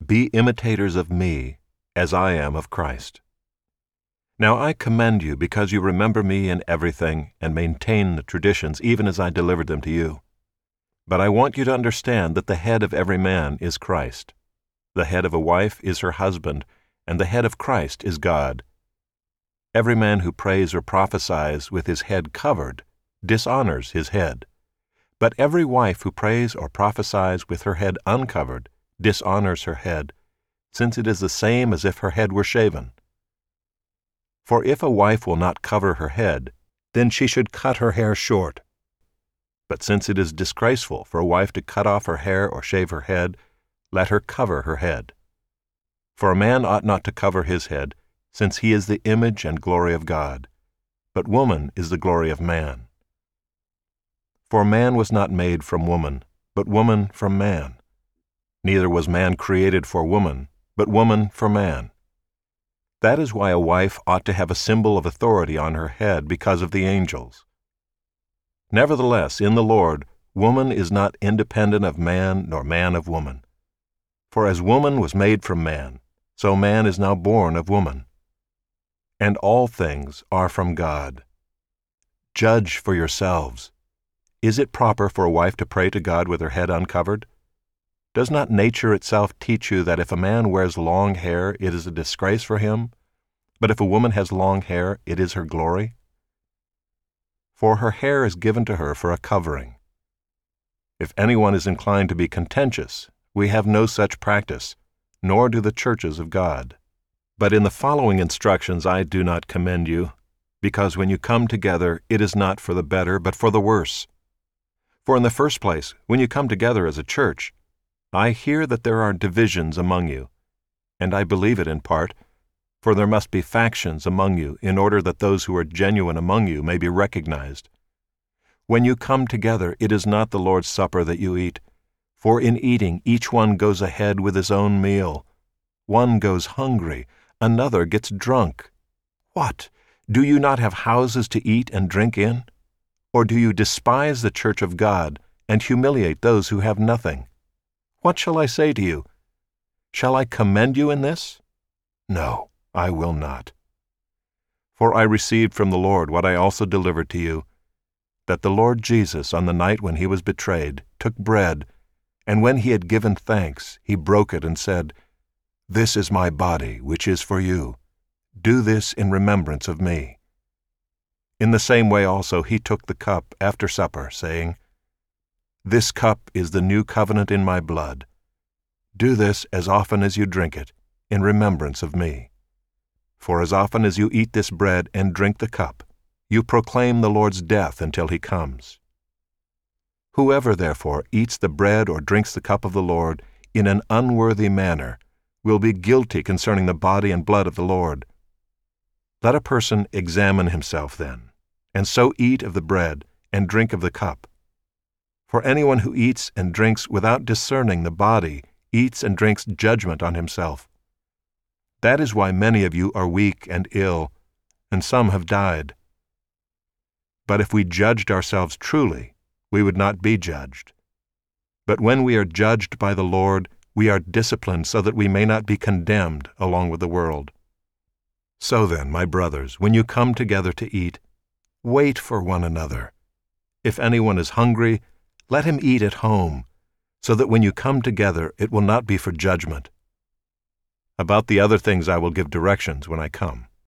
be imitators of me, as I am of Christ. Now I commend you because you remember me in everything and maintain the traditions even as I delivered them to you. But I want you to understand that the head of every man is Christ. The head of a wife is her husband, and the head of Christ is God. Every man who prays or prophesies with his head covered dishonors his head. But every wife who prays or prophesies with her head uncovered dishonors her head, since it is the same as if her head were shaven. For if a wife will not cover her head, then she should cut her hair short. But since it is disgraceful for a wife to cut off her hair or shave her head, let her cover her head. For a man ought not to cover his head, since he is the image and glory of God, but woman is the glory of man. For man was not made from woman, but woman from man. Neither was man created for woman, but woman for man. That is why a wife ought to have a symbol of authority on her head because of the angels. Nevertheless, in the Lord, woman is not independent of man, nor man of woman. For as woman was made from man, so man is now born of woman. And all things are from God. Judge for yourselves. Is it proper for a wife to pray to God with her head uncovered? Does not nature itself teach you that if a man wears long hair, it is a disgrace for him, but if a woman has long hair, it is her glory? For her hair is given to her for a covering. If anyone is inclined to be contentious, we have no such practice, nor do the churches of God. But in the following instructions I do not commend you, because when you come together, it is not for the better, but for the worse. For in the first place, when you come together as a church, I hear that there are divisions among you, and I believe it in part, for there must be factions among you in order that those who are genuine among you may be recognized. When you come together, it is not the Lord's Supper that you eat, for in eating each one goes ahead with his own meal. One goes hungry, another gets drunk. What? Do you not have houses to eat and drink in? Or do you despise the church of God and humiliate those who have nothing? What shall I say to you? Shall I commend you in this? No, I will not. For I received from the Lord what I also delivered to you, that the Lord Jesus, on the night when he was betrayed, took bread, and when he had given thanks, he broke it and said, "This is my body, which is for you. Do this in remembrance of me." In the same way also he took the cup after supper, saying, "This cup is the new covenant in my blood. Do this as often as you drink it, in remembrance of me. For as often as you eat this bread and drink the cup, you proclaim the Lord's death until he comes. Whoever, therefore, eats the bread or drinks the cup of the Lord in an unworthy manner will be guilty concerning the body and blood of the Lord. Let a person examine himself then, and so eat of the bread and drink of the cup. For anyone who eats and drinks without discerning the body eats and drinks judgment on himself. That is why many of you are weak and ill, and some have died. But if we judged ourselves truly, we would not be judged. But when we are judged by the Lord, we are disciplined so that we may not be condemned along with the world. So then, my brothers, when you come together to eat, wait for one another. If anyone is hungry, let him eat at home, so that when you come together it will not be for judgment. About the other things I will give directions when I come.